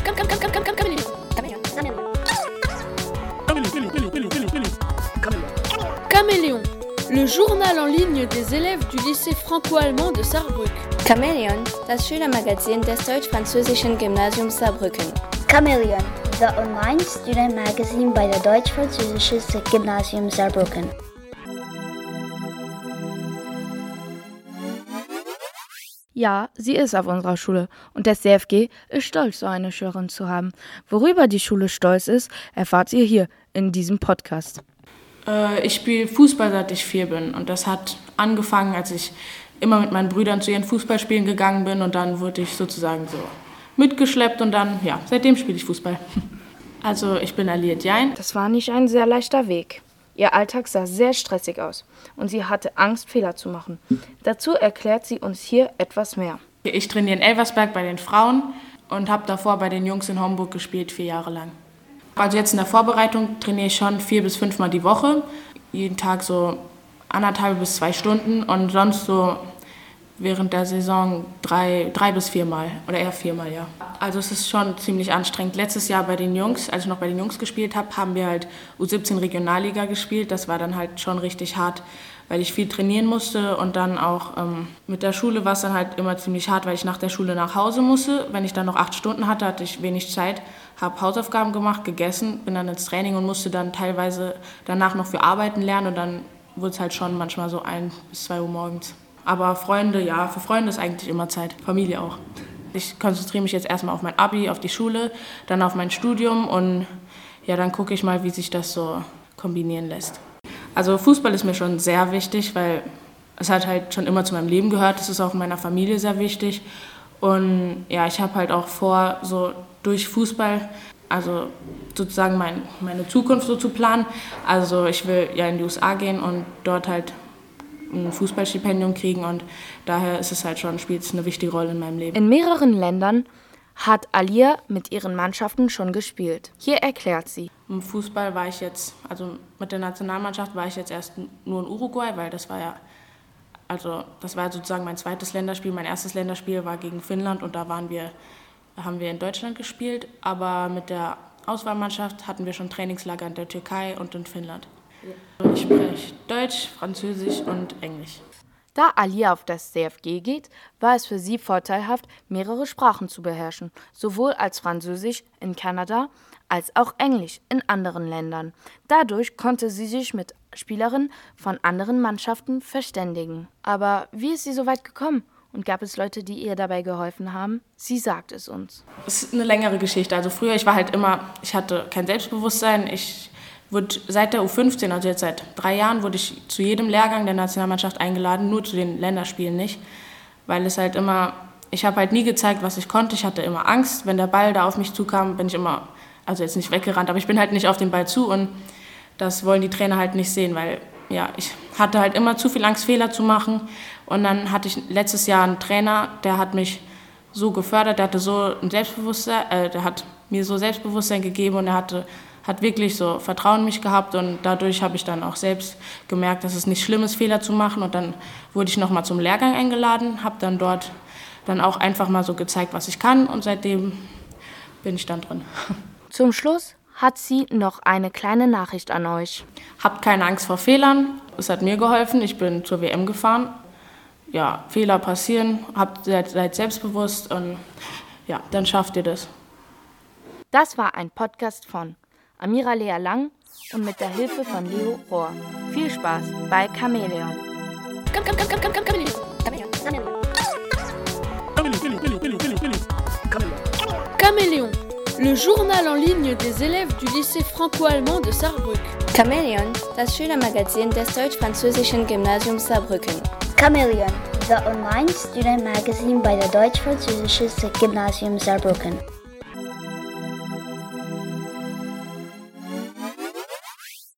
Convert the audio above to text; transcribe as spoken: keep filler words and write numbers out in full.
Caméléon, le journal en ligne des élèves du lycée franco-allemand de Saarbrück. Caméléon, das Schülermagazin des deutsch-französischen Gymnasiums Saarbrücken. Caméléon, the online student magazine by the deutsch-französischen Gymnasium Saarbrücken. Ja, sie ist auf unserer Schule und der C F G ist stolz, so eine Schülerin zu haben. Worüber die Schule stolz ist, erfahrt ihr hier in diesem Podcast. Äh, ich spiele Fußball, seit ich vier bin, und das hat angefangen, als ich immer mit meinen Brüdern zu ihren Fußballspielen gegangen bin, und dann wurde ich sozusagen so mitgeschleppt und dann, ja, seitdem spiele ich Fußball. Also ich bin Alia Diagne. Das war nicht ein sehr leichter Weg. Ihr Alltag sah sehr stressig aus und sie hatte Angst, Fehler zu machen. Dazu erklärt sie uns hier etwas mehr. Ich trainiere in Elversberg bei den Frauen und habe davor bei den Jungs in Homburg gespielt, vier Jahre lang. Also jetzt in der Vorbereitung trainiere ich schon vier bis fünfmal die Woche. Jeden Tag so anderthalb bis zwei Stunden und sonst so während der Saison drei, drei bis viermal oder eher viermal, ja. Also es ist schon ziemlich anstrengend. Letztes Jahr bei den Jungs, als ich noch bei den Jungs gespielt habe, haben wir halt U siebzehn Regionalliga gespielt. Das war dann halt schon richtig hart, weil ich viel trainieren musste und dann auch ähm, mit der Schule war es dann halt immer ziemlich hart, weil ich nach der Schule nach Hause musste. Wenn ich dann noch acht Stunden hatte, hatte ich wenig Zeit, habe Hausaufgaben gemacht, gegessen, bin dann ins Training und musste dann teilweise danach noch für Arbeiten lernen und dann wurde es halt schon manchmal so ein bis zwei Uhr morgens. Aber Freunde, ja, für Freunde ist eigentlich immer Zeit, Familie auch. Ich konzentriere mich jetzt erstmal auf mein Abi, auf die Schule, dann auf mein Studium und ja, dann gucke ich mal, wie sich das so kombinieren lässt. Also Fußball ist mir schon sehr wichtig, weil es hat halt schon immer zu meinem Leben gehört. Es ist auch in meiner Familie sehr wichtig. Und ja, ich habe halt auch vor, so durch Fußball, also sozusagen mein, meine Zukunft so zu planen. Also ich will ja in die U S A gehen und dort halt ein Fußballstipendium kriegen und daher ist es halt schon, spielt es eine wichtige Rolle in meinem Leben. In mehreren Ländern hat Alia mit ihren Mannschaften schon gespielt. Hier erklärt sie. Im Fußball war ich jetzt, also mit der Nationalmannschaft war ich jetzt erst nur in Uruguay, weil das war ja, also das war sozusagen mein zweites Länderspiel. Mein erstes Länderspiel war gegen Finnland und da waren wir, haben wir in Deutschland gespielt, aber mit der Auswahlmannschaft hatten wir schon Trainingslager in der Türkei und in Finnland. Ich spreche Deutsch, Französisch und Englisch. Da Alia auf das C F G geht, war es für sie vorteilhaft, mehrere Sprachen zu beherrschen, sowohl als Französisch in Kanada als auch Englisch in anderen Ländern. Dadurch konnte sie sich mit Spielerinnen von anderen Mannschaften verständigen. Aber wie ist sie so weit gekommen? Und gab es Leute, die ihr dabei geholfen haben? Sie sagt es uns. Es ist eine längere Geschichte. Also früher, ich war halt immer, ich hatte kein Selbstbewusstsein, ich wurde seit der U fünfzehn, also jetzt seit drei Jahren, wurde ich zu jedem Lehrgang der Nationalmannschaft eingeladen, nur zu den Länderspielen nicht, weil es halt immer, ich habe halt nie gezeigt, was ich konnte, ich hatte immer Angst, wenn der Ball da auf mich zukam, bin ich immer, also jetzt nicht weggerannt, aber ich bin halt nicht auf den Ball zu und das wollen die Trainer halt nicht sehen, weil ja, ich hatte halt immer zu viel Angst, Fehler zu machen und dann hatte ich letztes Jahr einen Trainer, der hat mich so gefördert, der hatte so ein Selbstbewusstsein, äh, der hat mir so Selbstbewusstsein gegeben und er hatte hat wirklich so Vertrauen in mich gehabt und dadurch habe ich dann auch selbst gemerkt, dass es nicht schlimm ist, Fehler zu machen und dann wurde ich nochmal zum Lehrgang eingeladen, habe dann dort dann auch einfach mal so gezeigt, was ich kann und seitdem bin ich dann drin. Zum Schluss hat sie noch eine kleine Nachricht an euch. Habt keine Angst vor Fehlern, es hat mir geholfen, ich bin zur W M gefahren. Ja, Fehler passieren, habt, seid, seid selbstbewusst und ja, dann schafft ihr das. Das war ein Podcast von Amira Lea Lang und mit der Hilfe von Leo Rohr. Viel Spaß bei Caméléon. Caméléon, le journal en ligne des élèves du lycée franco-allemand de Saarbrück. Caméléon, das Schülermagazin des deutsch-französischen Gymnasiums Saarbrücken. Caméléon, the online student magazine by the deutsch-französischen Gymnasium Saarbrücken.